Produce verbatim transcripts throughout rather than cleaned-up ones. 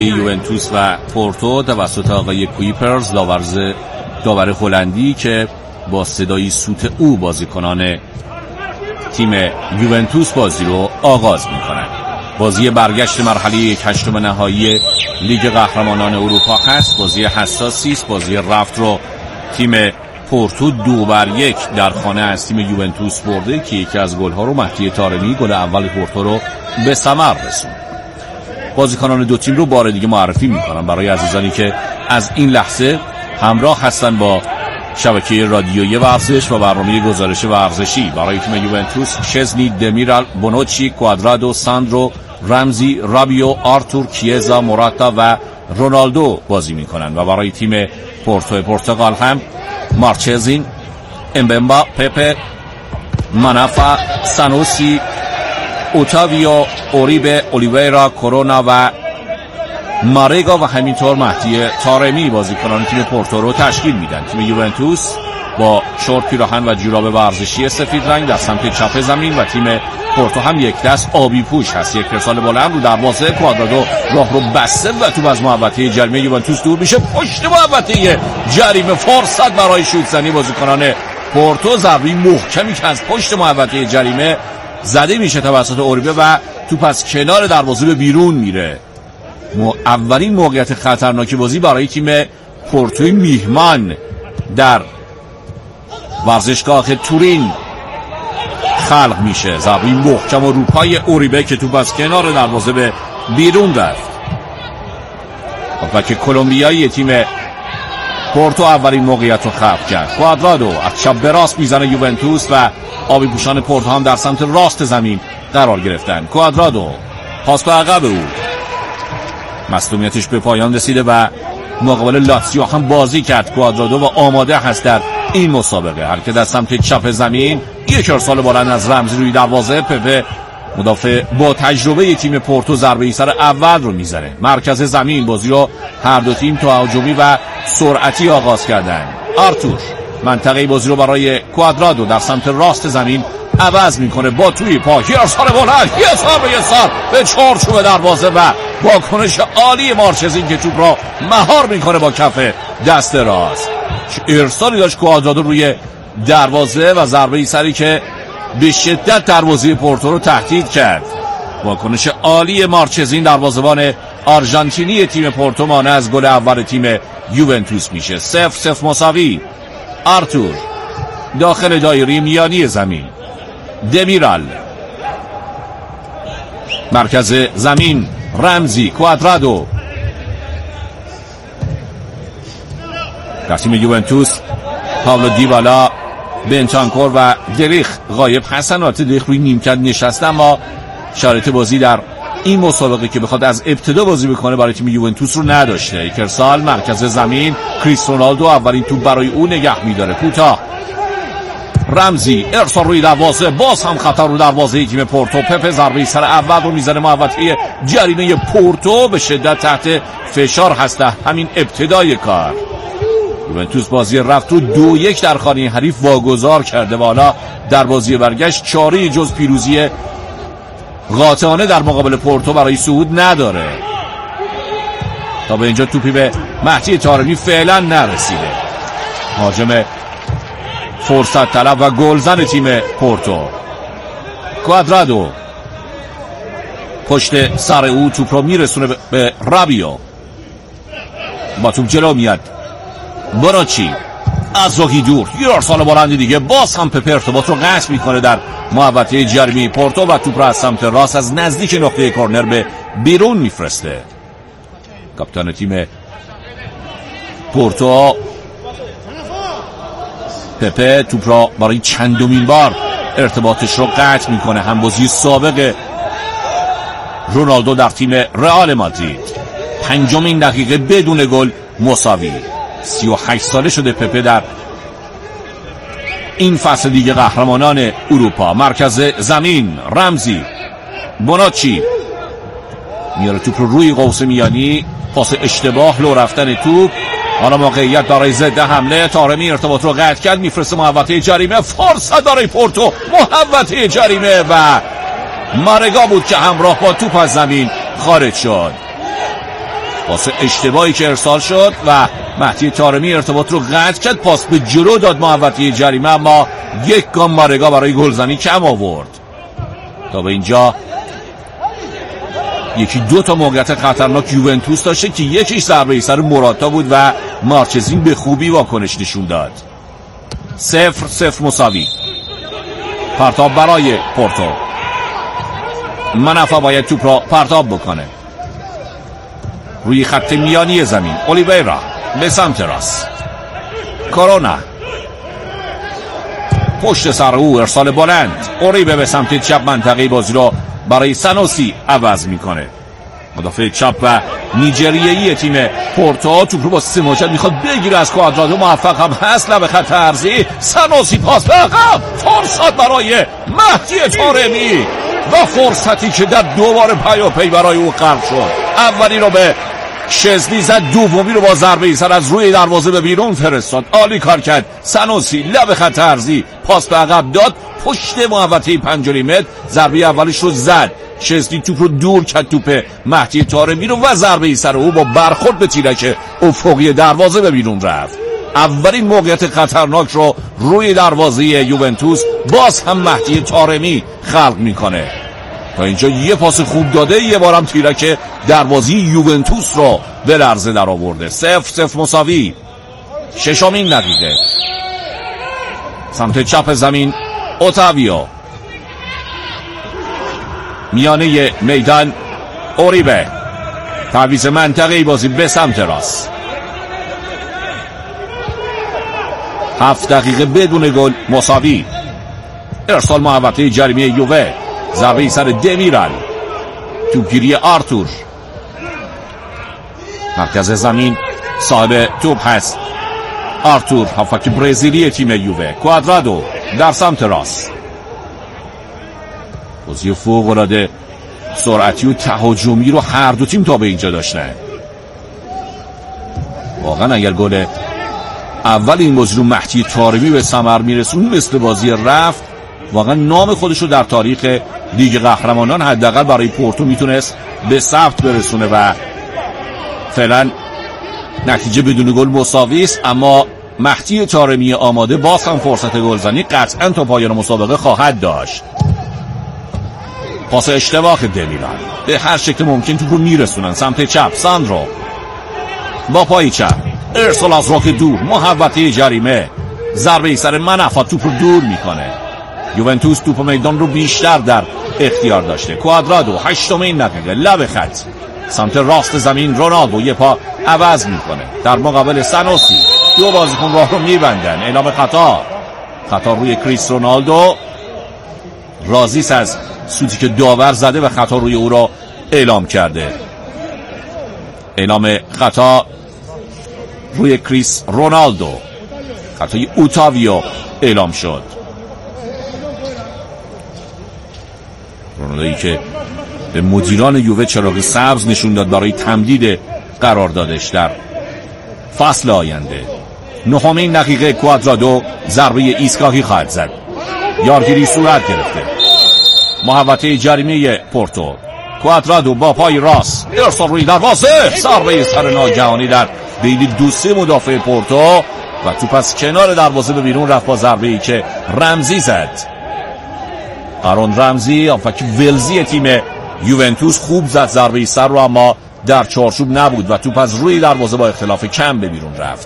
یوونتوس و پورتو توسط آقای کویپرز، داورز داور هلندی که با صدای سوت او بازیکنان تیم یوونتوس بازی رو آغاز می‌کنند. بازی برگشت مرحله یک هشتم نهایی لیگ قهرمانان اروپا هست. بازی حساسی است. بازی رفت رو تیم پورتو دو بر یک در خانه از تیم یوونتوس برده که یکی از گل‌ها رو مهدی طارمی، گل اول پورتو رو به ثمر رسوند. بازیکنان دو تیم رو بار دیگه معرفی می‌کنم برای عزیزانی که از این لحظه همراه هستن با شبکه رادیویی ورزش و برنامه گزارش ورزشی. برای تیم یوونتوس شزنی، دمیرال، بونوچی، کوادرادو، ساندرو، رمزی، رابیو، آرتور، کیزا، موراتا و رونالدو بازی میکنن و برای تیم پورتو پرتغال هم مارچزین، امبمبا، پپه، منافا، سانوسی، اوتاویو، اوریبه، اولیویرا، کورونا و مارگا و همینطور مهدی طارمی بازیکنان تیم پورتو رو تشکیل میدن. تیم یوونتوس با شورت پیراهن و جوراب ورزشی سفید رنگ در سمت چپ زمین و تیم پورتو هم یک دست آبی پوش هست. یک ارسال بلند رو دروازه، کوادرادو راه رو بسته و توپ از محوطه جریمه یوونتوس دور میشه. پشت محوطه جریمه فرصت برای شوت زنی بازیکنان پورتو، ضربه محکمی که از پشت محوطه جریمه زده میشه توسط اوریبه و توپ از کنار دروازه به بیرون میره. اولین موقعیت خطرناک بازی برای تیم پورتوی میهمان در ورزشگاه تورین خلق میشه. ضربه محکم و روپای اوریبه که توپ از کنار دروازه به بیرون رفت. و که کلمبیایی تیم پورتو اولین موقعیت رو خلق کرد. کوادرادو از چپ به راست میزنه یوونتوس و آبی پوشان پورتو هم در سمت راست زمین قرار گرفتن. کوادرادو پاس به عقب او، مصدومیتش به پایان رسیده و مقابل لاتزیو هم بازی کرد. کوادرادو و آماده هست در این مسابقه. حرکت از سمت چپ زمین، یک ارسال بلند از رمزی روی دروازه. پپه مدافع با تجربه تیم پورتو ضربه ای سر اول رو میزنه. مرکز زمین بازی رو هر دو تیم تا هجومی و سرعتی آغاز کردن. آرتور منطقه بازی رو برای کوادرادو در سمت راست زمین عوض میکنه با توی پا، یه ارسال بلند، یه سر به یه سر به چارچوب دروازه و واکنش عالی مارچزین که توپ را مهار میکنه با کف دست راست. ارسالی داشت کوادرادو روی دروازه و ضربه ای سری که به شدت دروازه پورتو رو تهدید کرد. واکنش عالی مارچزین دروازه‌بان آرژانتینی تیم پورتو مانع از گل اول تیم یوونتوس میشه. صفر صفر مساوی. آرتور داخل دایره میانی زمین، دمیرال مرکز زمین، رمزی، کوادرادو. در تیم یوونتوس پاولو دیبالا، بنتانکور و دلیخ غایب هستن. البته دلیخ روی نیمکت نشسته اما شرایط بازی در این مسابقه که بخواد از ابتدا بازی بکنه برای تیم یوونتوس رو نداشته. یک ارسال مرکز زمین، کریس رونالدو اولین توپ برای او نگه میداره. کوتاه رمزی، ارسال روی دروازه، باز هم خطر رو دروازه تیم پورتو. پپه ضربه سر اول رو میزنه محوطه جریمه پورتو. به شدت تحت فشار هست همین ابتدای کار. یوونتوس بازی رفت رو دو یک در خانه حریف واگذار کرده و حالا در بازی برگشت چاره جز پیروزی قاطعانه در مقابل پورتو برای صعود نداره. تا به اینجا توپی به مهدی طارمی فعلا نرسیده. مهاجم فرصت طلب و گلزن تیم پورتو کوادرادو پشت سر او توپ رو میرسونه به رابیو. با توپ جلو میاد بونوچی از راهی دور، یه ارسال بلندی دیگه. باز هم پپه ارتباط رو قطع میکنه در محوطه جریمه پورتو و توپ رو از سمت راست از نزدیک نقطه کورنر به بیرون میفرسته. کاپیتان تیم پورتو پپه توپ را برای چندمین بار ارتباطش رو قطع میکنه. هم بازی سابق رونالدو در تیم رئال مادرید. پنجمین دقیقه بدون گل مساوی. سی و هشت ساله شده پپه در این فصل دیگه قهرمانان اروپا. مرکز زمین، رمزی، بونوچی میاره توپ رو روی قوس میانی. پاس اشتباه، لو رفتن توپ. حالا موقعیت برای ضد حمله. طارمی ارتباط رو قطع کرد، میفرسته محوطه جریمه. فرصت برای پورتو، محوطه جریمه و مارگا بود که همراه با توپ از زمین خارج شد. واسه اشتباهی که ارسال شد و مهدی طارمی ارتباط رو قطع کرد، پاس به جلو داد محوطه جریمه، اما یک گام مارگا برای گلزنی کم آورد. تا به اینجا یکی دو تا موقعیت خطرناک یوونتوس داشته که یکیش ضربه سر موراتا بود و مارچزین به خوبی واکنش نشون داد. صفر صفر مساوی. پرتاب برای پورتو. منافع باید توپ را پرتاب بکنه روی خط میانی زمین. اولیویرا به سمت راست. کرونا پشت سر او ارسال بلند. اوریبه به سمت چپ منطقه بازی را برای سانوسی عوض میکنه. مدافع چپ و نیجریه‌ای تیم پورتو توپ رو با سماجت میخواد بگیره از کوادرادو، موفق هم هست. لب خط عرضی سانوسی پاس به عقب. فرصت برای مهدی طارمی و فرصتی که در دوباره پیاپی برای او غرق شد. اولی رو به شزنی زد، دومی رو با ضربه سر از روی دروازه به بیرون فرستاد. عالی کار کرد سانوسی. لب خط عرضی پاس به عقب داد، پشت محوطه پنجاه متر ضربه اولش رو زد. شزنی توپ رو دور کرد، توپ مهدی طارمی رو و ضربه سر او با برخورد به تیرک افقی دروازه به بیرون رفت. اولین موقعیت خطرناک رو روی دروازه یوونتوس باز هم مهدی طارمی خلق میکنه. تا اینجا یه پاس خوب داده، یه بارم تیرک دروازه یوونتوس رو به لرزه در آورده. صفر صفر مساوی. ششمین دقیقه. سمت چپ زمین اوتاویو. میانه میدان اوریبه. تعویض منطقه بازی به سمت راست. هفت دقیقه بدون گل مساوی. ارسال محوطه جریمه یووه. ضربه سر دمیرال. توپگیری آرتور. مرکز زمین صاحب توپ هست آرتور، هافک برزیلی تیم یووه. کوادرادو در سمت راست. بازی فوق‌العاده سرعتی و تهاجمی رو هر دو تیم تا به اینجا داشتن. واقعا اگر گل اول این بازی رو مهدی طارمی به ثمر میرسون مثل بازی رفت، واقعا نام خودش رو در تاریخ لیگ قهرمانان حداقل برای پورتو میتونست به ثبت برسونه و فعلا نتیجه بدون گل مساوی است. اما مهدی طارمی آماده باز هم فرصت گلزنی قطعا تا پایان مسابقه خواهد داشت. پاس اشتباه دمیرال. به هر شکل ممکن توپ رو میرسونن سمت چپ. ساندرو با پای چپ ارسال از راک دور، محوطه جریمه. ضربه سر منافع توپ رو دور میکنه. یوونتوس توپ میدان رو بیشتر در اختیار داشته. کوادرادو هشتمین دقیقه. لب خط سمت راست زمین. رونالدو یه پا عوض میکنه در مقابل سانوسی. دو بازیکن راه رو میبندن. اعلام خطا. خطا روی کریس رونالدو. راضیس از سوتی که داور زده و خطا روی او را اعلام کرده. اعلام خطا روی کریس رونالدو. خطای اوتاویو اعلام شد. رونالدویی که به مدیران یووه چراغ سبز نشون داد برای تمدید قراردادش در فصل آینده. نهمین دقیقه. کوادرادو ضربه ایستگاهی خواهد زد. یارگیری صورت گرفته. محوطه جریمه پورتو. کوادرادو با پای راست ارسال روی دروازه. ضربه سر ناگهانی در بین دو سه مدافع پورتو و توپ از کنار دروازه به بیرون رفت با ضربه ای که رمزی زد. آرون رمزی آفک ولزی تیم یوونتوس خوب زد ضربه سر رو، اما در چارچوب نبود و توپ از روی دروازه با اختلاف کم به بیرون رفت.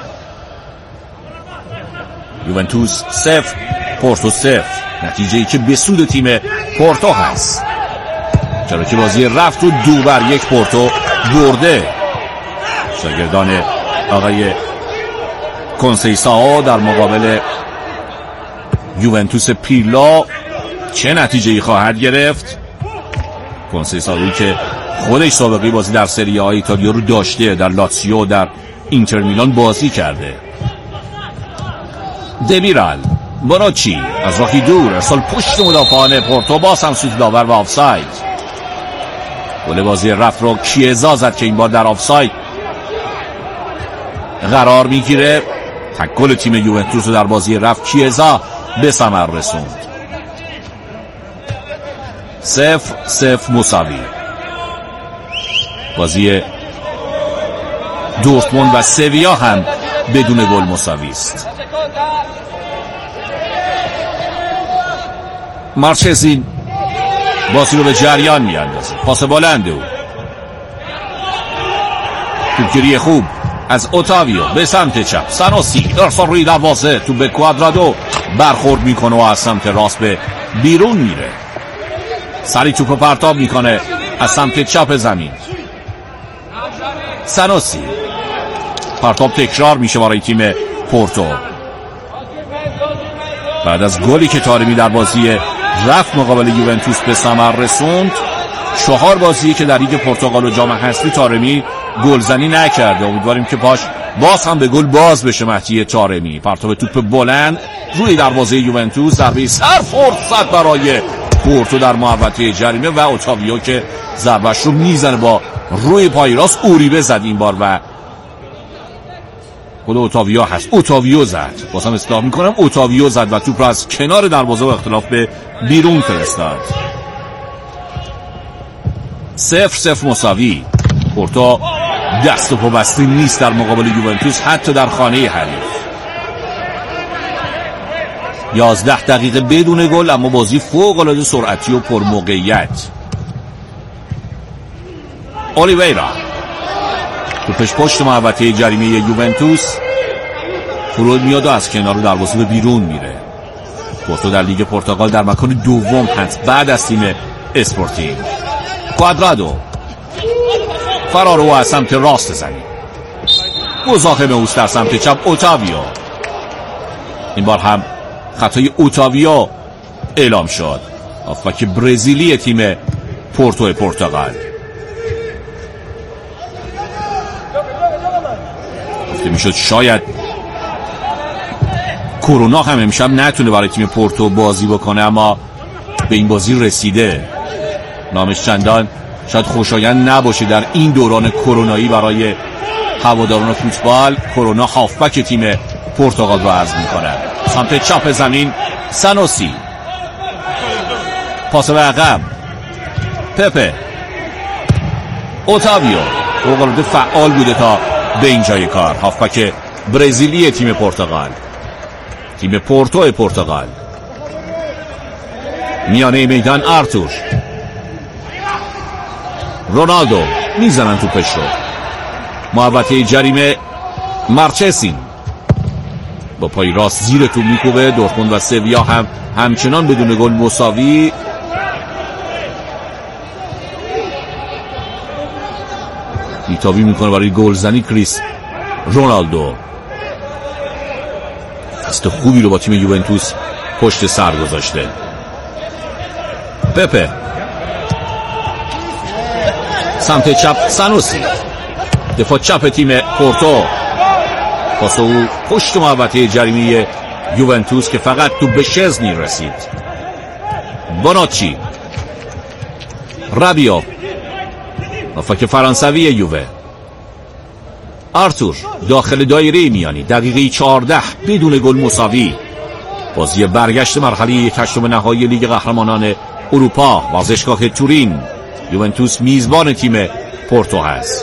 یوونتوس صفر پورتو صفر. نتیجه‌ای که به سود تیم پورتو هست، چرا که بازی رفت و دو بر یک پورتو برده. شاگردان آقای کنسیساو در مقابل یوونتوس پیرلا چه نتیجه‌ای خواهد گرفت؟ کنسیساوی که خودش سابقه بازی در سری آ ایتالیا رو داشته، در لاتسیو، در اینتر میلان بازی کرده. دمیرال. بونوچی از راهی دور ارسال پشت مدافعان پورتو، باز هم سوت داور و آفساید. گل بازی رفت رو کیزا زد که این بار در آفساید قرار میگیره. تک گل تیم یوونتوس رو در بازی رفت کیزا به ثمر رسوند. صفر صفر مساوی. بازی دورتموند و سویا هم بدون گل مساوی است. مارچزین بازی رو به جریان میاندازه. پاس بلند او، توپگیری خوب از اوتاویو به سمت چپ. سانوسی ارسال روی دروازه، تو به کوادرادو برخورد میکنه و از سمت راست به بیرون میره. سری توپو پرتاب میکنه از سمت چپ زمین. سانوسی پرتاب تکرار میشه برای تیم پورتو. بعد از گلی که تارمی در بازی رفت مقابل یوونتوس به ثمر رسوند، چهار بازی که در لیگ پرتغال و جام حذفی تارمی گلزنی نکرده. امیدواریم که پاش باز هم به گل باز بشه. مهدی تارمی پرتاب توپ بلند روی دروازه یوونتوس، ضربه سر فرصت برای پورتو در محوطه جریمه و اوتاویو که ضربه‌اش رو میزنه با روی پای راست. اوریبه زد این بار و خود اوتاویو هست. اوتاویو زد، بازم اصلاح میکنم، اوتاویو زد و توپ رو از کنار دروازه و اختلاف به بیرون فرستاد. صفر صفر مساوی. پورتو دست و پا بسته نیست در مقابل یوونتوس، حتی در خانه حریف. یازده دقیقه بدون گل، اما بازی فوق العاده سرعتی و پر موقعیت. اولیویرا توپش پشت محوطه جریمه یوونتوس فرود میاد و از کنار دروازه به بیرون میره. پورتو در لیگ پرتغال در مکان دوم هست بعد از تیم اسپورتینگ. کوادرادو فرارو از سمت راست زمین، مزاحم اوست در سمت چپ اوتاویو. این بار هم خطای اوتاویو اعلام شد. هافبک برزیلی تیم پورتو پرتغال. گفته میشد شاید کرونا هم امشب نتونه برای تیم پورتو بازی بکنه، اما به این بازی رسیده. نامش چندان شاید خوشایند نباشه در این دوران کرونایی برای هواداران فوتبال. کرونا هافبک تیم پرتغال رو عرض میکنه. سمت چپ زمین سانوسی، پاس به عقب پپه. اوتاویو فوق‌العاده فعال بوده تا به اینجای کار. هافبک برزیلی تیم پرتغال، تیم پورتو پرتغال. میانه میدان آرتور، رونالدو میزنن توپش رو. محوطه جریمه مارچزین با پای راست زیر توپ میکوبه. دورتموند و سویا هم همچنان بدون گل مساوی. بیتابی میکنه برای گلزنی کریس رونالدو. دست خوبی رو با تیم یوونتوس پشت سر گذاشته. پپه سمت چپ سانوسی، دفاع چپ تیم پورتو. پاس او پشت محوطه جریمه یوونتوس که فقط تو به شزنی رسید. بوناچی، رابیو، هافبک فرانسوی یووه. آرتور داخل دایره میانی، دقیقه چهارده بدون گل مساوی. بازی برگشت مرحله یک هشتم نهایی لیگ قهرمانان اروپا، ورزشگاه تورین. یوونتوس میزبان تیم پورتو هست.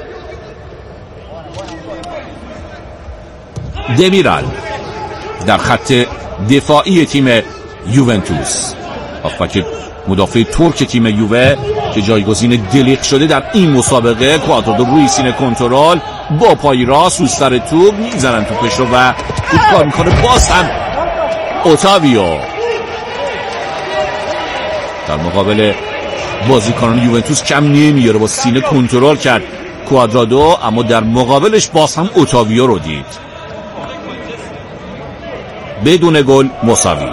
دمیرال در خط دفاعی تیم یوونتوس، هافبک مدافع ترک تیم یووه که جایگزین دلیق شده در این مسابقه. کوادرادو روی سینه کنترل با پای راست رو سر توپ میزنن توپش رو و توپ کار میکنه. باز هم اوتاویو در مقابل بازیکنان یوونتوس کم نمیاره، با سینه کنترل کرد کوادرادو، اما در مقابلش باز هم اوتاویو رو دید. بدون گل مساوی.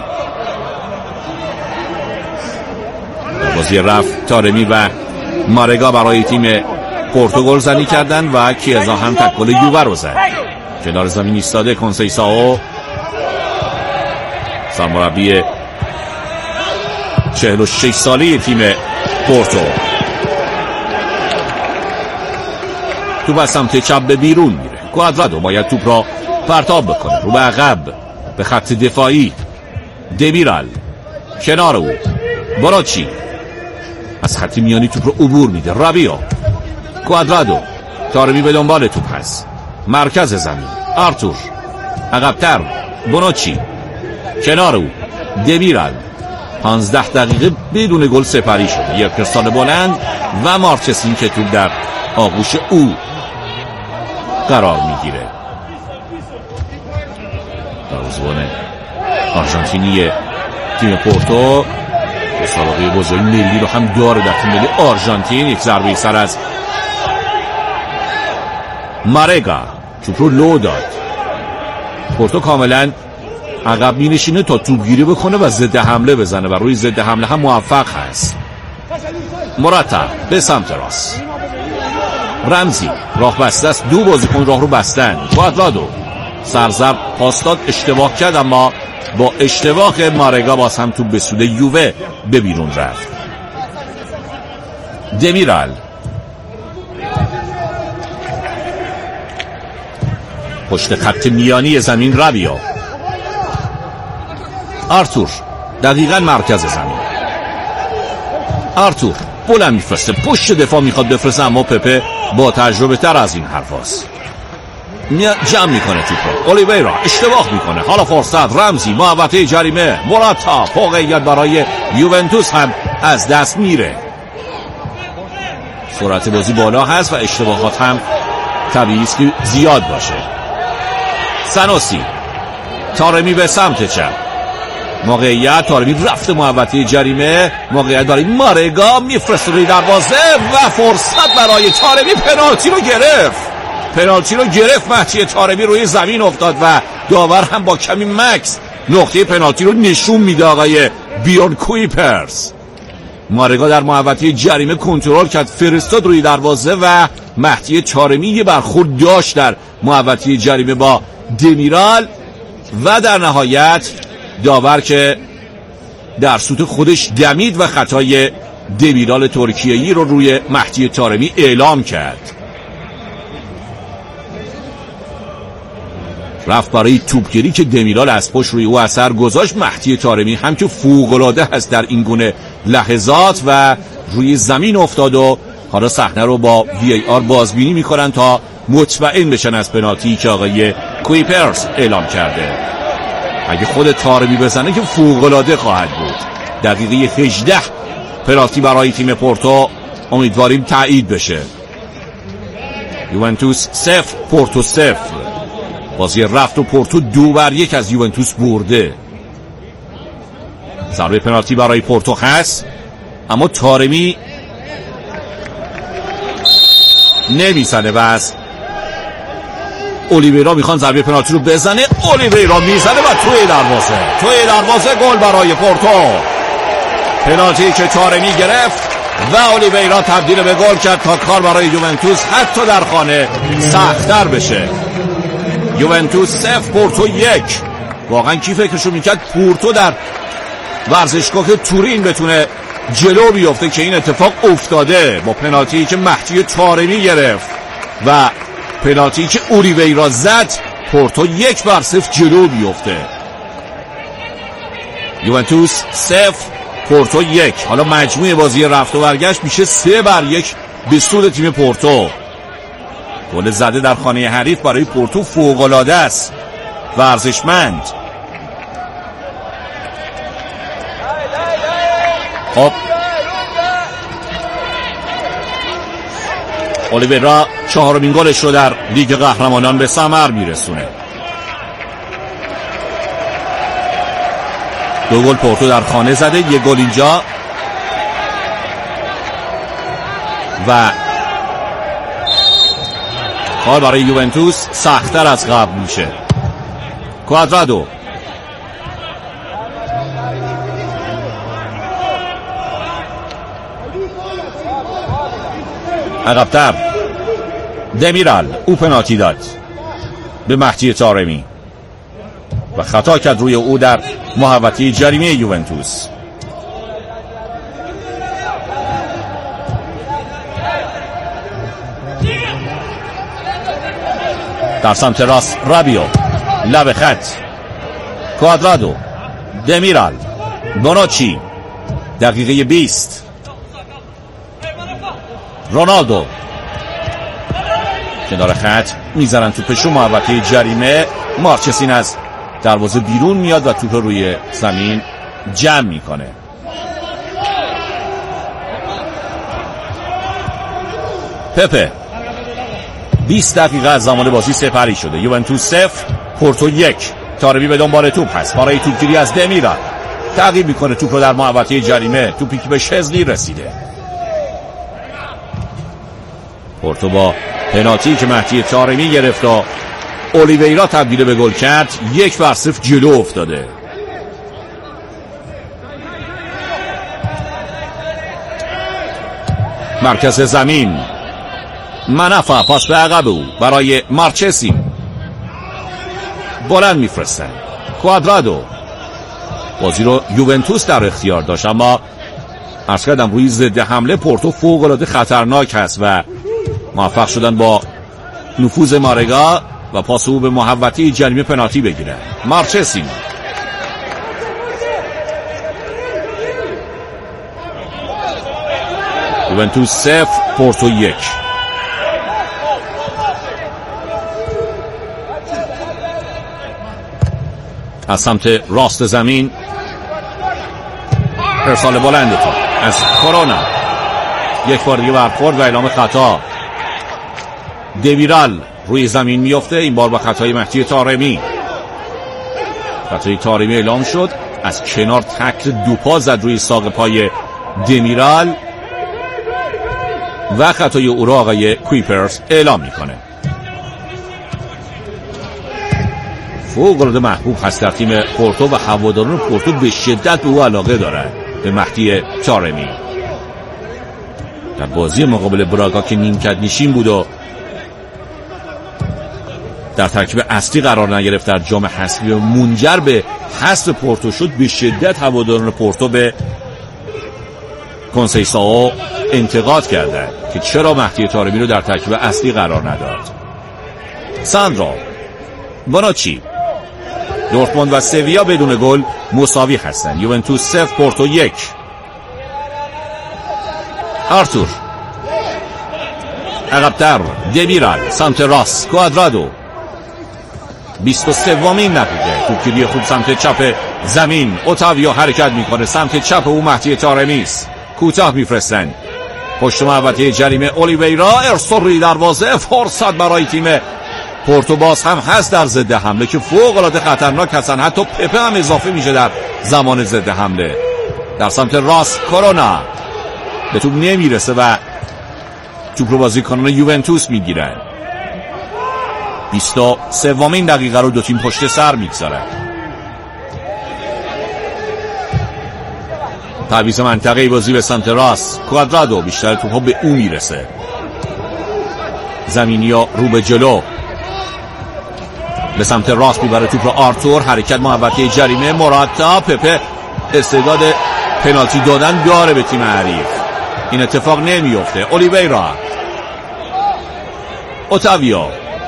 بازی رفت تارمی و مارگا برای تیم پورتو گل زنی کردن و کیزا هم تک گل یووه رو زد. کنار زمین ایستاده کنسیساو، سرمربی چهل و شش ساله تیم پورتو. توپ از سمت چپ به بیرون میره. کوادرادو باید توپ را پرتاب بکنه رو به عقب به خط دفاعی. دمیرال کنار او، بوناچی از خط میانی توپ رو عبور میده. رابیو، کوادرادو تارمی به دنبال توپ هست. مرکز زمین آرتور، عقب‌تر بونوچی، کنار او دمیرال. پانزده دقیقه بدون گل سپری شد. یک پرسان بلند و مارچسین که توپ در آغوش او قرار میگیره. دروازه‌بان آرژانتینی تیم پورتو مسابقه بزرگ ملی رو هم داره در تیم ملی آرژانتین. یک ضربه سر از مارگا، توپ رو لو داد. پورتو کاملا عقب می نشینه تا توپگیری بکنه و ضد حمله بزنه و روی ضد حمله هم موفق هست. مراتا به سمت راست، رمزی راه بسته است. دو بازیکن راه رو بستن. کوادرادو سرزرب پاس داد، اشتباه کرد، اما با اشتباه مارگا باز هم توپ به سود یووه به بیرون رفت. دمیرال پشت خط میانی زمین. رابیو، آرتور دقیقاً مرکز زمین. آرتور بلند میفرسته، پشت دفاع میخواد بفرسته، اما پپه با تجربه تر از این حرفاست. جمع میکنه توپو. اولیویرا اشتباه میکنه. حالا فرصت. رمزی محوطه جریمه. موراتا موقعیت برای یوونتوس هم از دست میره. سرعت بازی بالا هست و اشتباهات هم طبیعی است که زیاد باشه. سانوسی، تارمی به سمت چپ. موقعیت، تارمی رفته محوطه جریمه. موقعیت برای مارگا، میفرسته روی دروازه و فرصت برای تارمی. پنالتی رو گرفت. پنالتی رو گرفت مهدی طارمی، روی زمین افتاد و داور هم با کمی مکس نقطه پنالتی رو نشون میده آقای بیورن کویپرز. مارگا در محوطه جریمه کنترل کرد، فرستاد روی دروازه و مهدی طارمی یه برخورد داشت در محوطه جریمه با دمیرال و در نهایت داور که در سوت خودش دمید و خطای دمیرال ترکیه‌ای رو روی مهدی طارمی اعلام کرد. رفت برای توپگیری که دمیرال از پشت روی او اثر گذاشت. مهدی طارمی هم که فوق‌العاده هست در این گونه لحظات و روی زمین افتاد و حالا صحنه رو با وی ای آر بازبینی میکنن تا مطمئن بشن از پنالتی که آقای کویپرز اعلام کرده. اگه خود طارمی بزنه که فوق‌العاده خواهد بود. دقیقه هجده پنالتی برای تیم پورتو، امیدواریم تایید بشه. یوونتوس صفر پورتو صفر. بازی رفت و پورتو دو بر یک از یوونتوس برده. ضربه پنالتی برای پورتو هست، اما طارمی نمیزنه و از اولیویرا میخوان ضربه پنالتی رو بزنه. اولیویرا میزنه و توی دروازه توی دروازه گل برای پورتو. پنالتی که طارمی گرفت و اولیویرا تبدیل به گل کرد تا کار برای یوونتوس حتی در خانه سخت‌تر بشه. یوونتوس صفر پورتو یک. واقعا کی فکرشو میکرد پورتو در ورزشگاه تورین بتونه جلو بیفته که این اتفاق افتاده. با پنالتی که مهدی طارمی گرفت و پنالتی که اولیویرا زد، پورتو یک بر صفر جلو بیفته. یوونتوس صفر پورتو یک. حالا مجموع بازی رفت و برگشت میشه سه بر یک به سود تیم پورتو. گل زده در خانه حریف برای پورتو فوق‌العاده است، ورزشمند. خب اولیویرا چهارمین گلش رو در لیگ قهرمانان به ثمر میرسونه. دو گل پورتو در خانه زده، یک گل اینجا و کار برای یوونتوس سخت‌تر از قبل میشه. کوادرادو عقب‌تر، دمیرال او پنالتی داد به مهدی طارمی و خطا کرد روی او در محوطه جریمه یوونتوس. در سمت راست رابیو، لب خط، کوادرادو، دمیرال، بونوچی. دقیقه بیست. رونالدو کنار خط میذارن توپشو محوطه جریمه. مارچسین از دروازه بیرون میاد و توپ روی زمین جمع میکنه. پپه. بیست دقیقه از زمان بازی سپری شده. یوونتوس صفر پورتو یک. تارمی به دنبال توپ هست برای توپگیری از دمیرال. تعقیب میکنه توپ رو در محوطه جریمه. توپی که به شزنی رسیده. پورتو با پنالتی که مهدی طارمی گرفت و اولیویرا تبدیل به گل کرد یک بر صفر جلو افتاده. مرکز زمین منافع پاس به عقب او برای مارچسین. بلند میفرستن. کوادرادو. بازی رو یوونتوس در اختیار داشت اما عرض کردم روی ضد حمله پورتو فوق‌العاده خطرناک هست و موفق شدن با نفوذ مارگا و پاس او به محوطه جریمه پنالتی بگیرن. مارچسین. یوونتوس صفر پورتو یک. از سمت راست زمین ارسال بلند تو از کرونا. یک بار دیگه برخورد و اعلام خطا. دمیرال روی زمین میفته، این بار با خطای مهدی طارمی. خطای طارمی اعلام شد. از کنار تکل دو پا زد روی ساق پای دمیرال و خطای او را آقای کویپرز اعلام میکنه. فوق‌العاده محبوب هست در تیم پورتو و هواداران پورتو به شدت به او علاقه دارند، به مهدی طارمی. در بازی مقابل براگا که نیمکت نشین بود و در ترکیب اصلی قرار نگرفت در جام حذفی و منجر به حذف پورتو شد، به شدت هواداران پورتو به کنسیساو انتقاد کردند که چرا مهدی طارمی رو در ترکیب اصلی قرار نداد. ساندرو بونوچی. دورتموند و سویا بدون گل مساوی هستند. یوونتوس صفر پورتو یک. آرتور عقب‌تر. دمیرال سمت راست. کوادرادو. بیست و سومین دقیقه توپگیری خوب سمت چپ زمین. اوتاویو حرکت میکنه سمت چپ او مهدی طارمی است. کوتاه میفرستن پشت محوطه جریمه. اولیویرا ارسال روی دروازه. فرصت برای تیم پورتو باز هم هست در ضد حمله که فوق العاده خطرناک هستن. حتی پپه هم اضافه میشه در زمان ضد حمله. در سمت راست کرونا به توپ نمیرسه و توپ رو بازیکنان یوونتوس میگیرن. بیست و سومین دقیقه رو دو تیم پشت سر میگذارن. تعویض منطقه بازی به سمت راست. کوادرادو. بیشتر توپ ها به او میرسه. زمینیا رو به جلو به سمت راست میبره توپ رو. آرتور حرکت محوطه جریمه. موراتا. پپه استعداد پنالتی دادن داره به تیم حریف. این اتفاق نمیفته. اولیویرا. اوتاویو.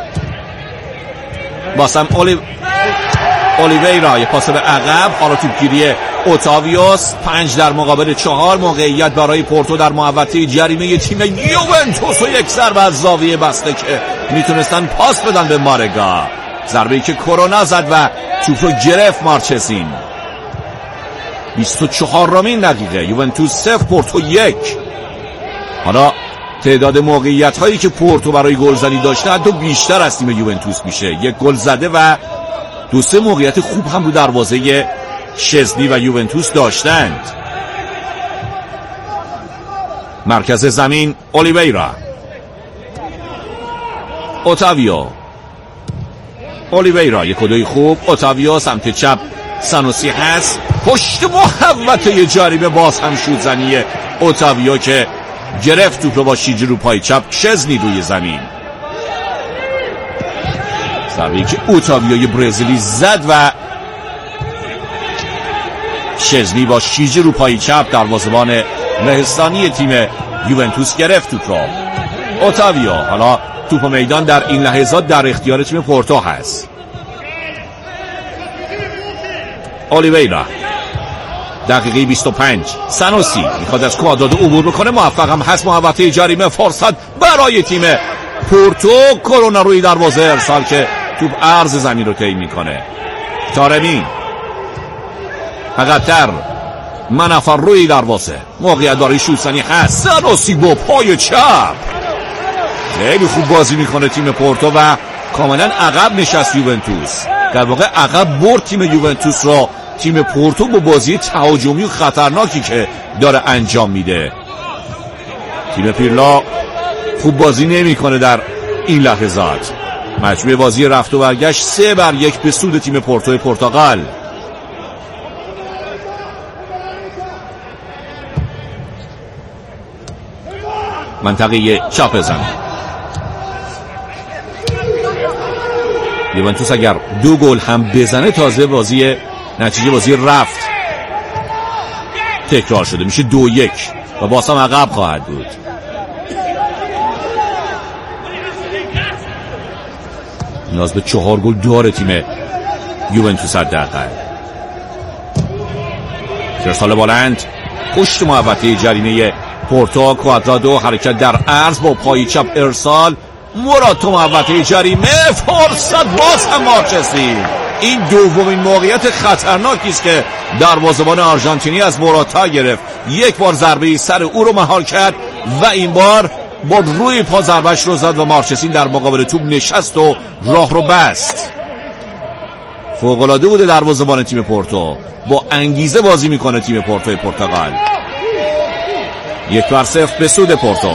باسم اولی... اولیویرا. یه پاس به عقب. حالا توپگیری اوتاویوس. پنج در مقابل چهار. موقعیت برای پورتو در محوطه جریمه تیم یوونتوس و یک ضربه از زاویه بسته که میتونستن پاس بدن به مارگا. ضربه‌ای که کرونا زد و توپ رو گرفت مارچسین. بیست و چهارمین دقیقه. یوونتوس صفر پورتو یک. حالا تعداد موقعیت هایی که پورتو برای گلزنی داشته حتی بیشتر از تیم یوونتوس میشه. یک گل زده و دو سه موقعیت خوب هم رو دروازه شزنی و یوونتوس داشتند. مرکز زمین اولیویرا. اوتاویو. اولیویرا. یک کدوی خوب. اوتاویو سمت چپ. سانوسی هست پشت محوطه جریمه. باز هم شوت زنیه اوتاویو که گرفت توپ رو با شیجی رو پای چپ. شزنی روی زمین. ضربه‌ای که اوتاویوی برزیلی زد و شزنی با شیجی رو پای چپ دروازه‌بان لهستانی تیم یوونتوس گرفت توپ رو. اوتاویو. حالا توپ میدان در این لحظات در اختیار تیم پورتو هست. اولیویرا. دقیقه بیست و پنج. سانوسی میخواد از کوادرادو عبور بکنه. موفق هم هست. محوطه جریمه. فرصت برای تیم پورتو. کرونا روی دروازه، ارسال که توپ عرض زمین رو طی میکنه. تارمی عقب‌تر، منافر روی دروازه، موقعیت داره شوت‌زنی هست، سراسی با پای چپ. خیلی خوب بازی میکنه تیم پورتو و کاملا عقب نشست یوونتوس. در واقع عقب برد تیم یوونتوس را تیم پورتو با بازی تهاجمی و خطرناکی که داره انجام میده. تیم پیرلا خوب بازی نمیکنه در این لحظات. مجموعه بازی رفت و برگشت سه بر یک به سود تیم پورتو پرتغال. منطقه چپ زمین. یوونتوس اگر دو گل هم بزنه تازه بازی نتیجه بازی رفت تکرار شده میشه دو یک و باز هم عقب خواهد بود. نیاز به چهار گل داره تیم یوونتوس حداقل. ارسال بلند پشت محوطه جریمه پورتو. کوادرادو حرکت در عرض با پای چپ ارسال. موراتا محوطه جریمه، فرصت باز هم مارچسی. این دومین موقعیت خطرناکی است که دروازه‌بان آرژانتینی از موراتا گرفت. یک بار ضربه سر او رو مهار کرد و این بار با روی پا ضربه‌اش رو زد و مارچسین در مقابل توپ نشست و راه رو بست. فوق‌العاده بوده دروازه‌بان تیم پورتو، با انگیزه بازی میکنه تیم پورتو پرتغال. یک بر صفر به سود پورتو.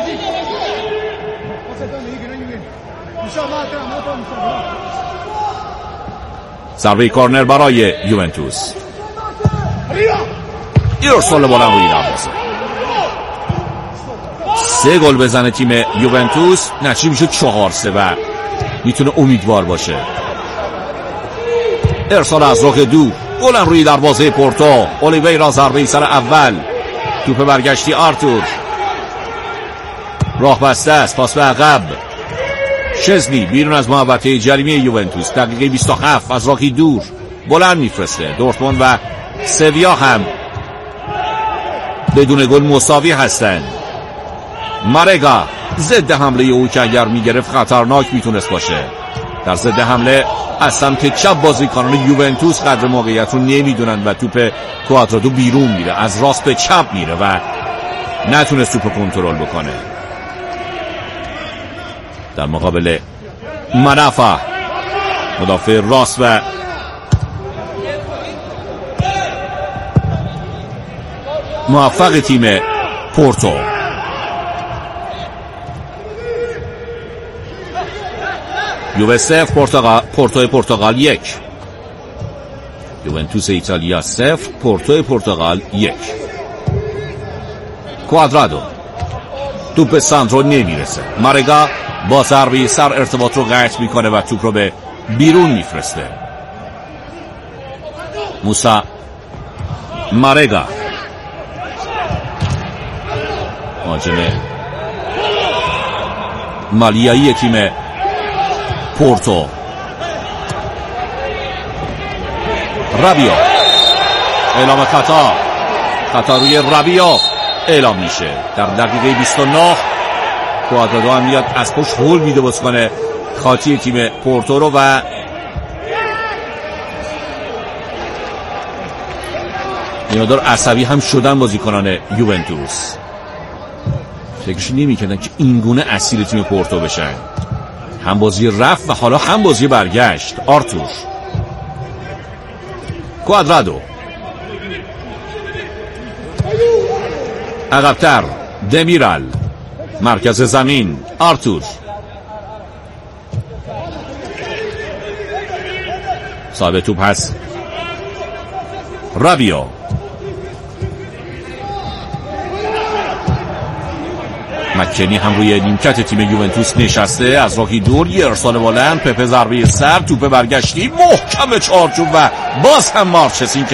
ضربه کورنر برای یوونتوس. ارسال بلند روی دروازه. سه گل بزنه تیم یوونتوس نتیجه میشه چهار سه و میتونه امیدوار باشه. ارسال از راه دور بلند روی دروازه پورتو. اولیویرا ضربه سر اول. توپ برگشتی آرتور. راه بسته است، پاس به عقب. شزنی بیرون از محوطه جریمه یوونتوس. دقیقه بیست و هفت از راهی دور بلند میفرسته. دورتموند و سویا هم بدون گل مساوی هستند. مارگا ضد حمله او که اگر میگرفت خطرناک میتونست باشه. در ضد حمله از سمت چپ بازیکنان یوونتوس قدر موقعیت رو نمیدونن و توپ کوادرادو بیرون میره، از راست به چپ میره و نتونست توپ کنترل بکنه. در مقابل منافع مدافع راست و موفق تیم پورتو. یووه صفر پرتغال پورتو پرتغال یک. یوونتوس ایتالیا صفر پورتو پرتغال یک. کوادرادو توپ به ساندرو نمیرسه. مارگا با ضربه سر ارتباط رو قطع میکنه و توپ رو به بیرون میفرسته. موسا مارگا مهاجم مالیایی تیم پورتو. رابیو اعلام خطا. خطا روی رابیو اعلام میشه در دقیقه بیست و نه. کوادرادو هم میاد از پشت هول میده بازیکن خاطی تیم پورتو رو و اینادار عصبی هم شدن بازیکنان یوونتوس. فکرش نمی‌کردن که اینگونه اسیر تیم پورتو بشن. هم بازی رفت و حالا هم بازی برگشت. آرتور کوادرادو عقب‌تر. دمیرال مرکز زمین. آرتور صاحب توپ هست. رابیو مکنی هم روی نیمکت تیم یوونتوس نشسته. از راهی دور یه ارسال بلند. پپه ضربه سر. توپ برگشتی محکم چارچوب و باز هم مارچسین